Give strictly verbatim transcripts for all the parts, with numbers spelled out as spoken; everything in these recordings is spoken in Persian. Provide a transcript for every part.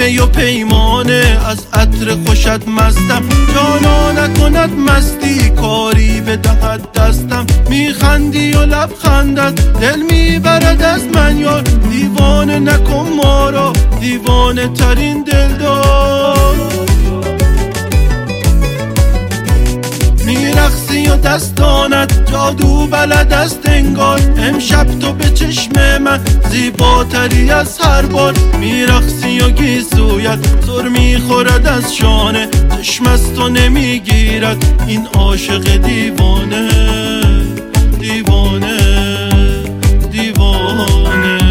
می و پیمانه، از عطر خوشت مستم. جانا نکند مستی کاری بدهد دستم. میخندی و لبخندت دل میبرد از من یار. دیوانه نکن ما را دیوانه ترین دلدار. میرقصی و دستانت جادو بلد است انگار. امشب تو به چشم من زیباتری از هر بار. میرقصی و گیسویت سر میخورد از شانه. چشم از تو نمیگیرد این عاشق دیوانه. دیوانه دیوانه.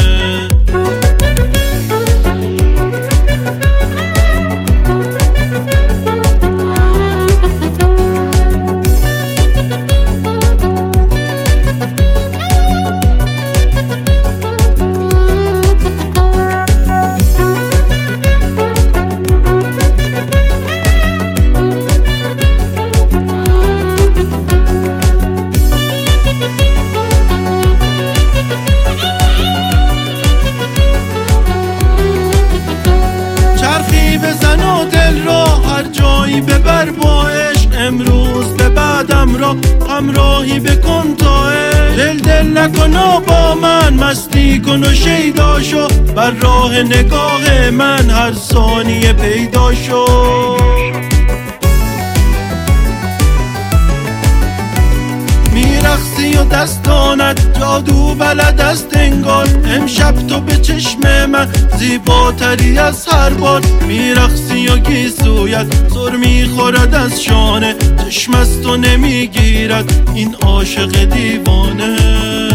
بزن و دل را هر جایی ببر با عشق. امروز به بعدم را همراهی بکن تا عشق. دل دل نکن و با من مستی کن و شیدا شو. بر راه نگاه من هر ثانیه پیدا شو. میرقصی و دستانت جادو بلد است انگار. امشب تو به چشم من زیباتری از هر بار. میرقصی و گیسویت سر میخورد از شانه. چشم از تو نمیگیرد این عاشق دیوانه.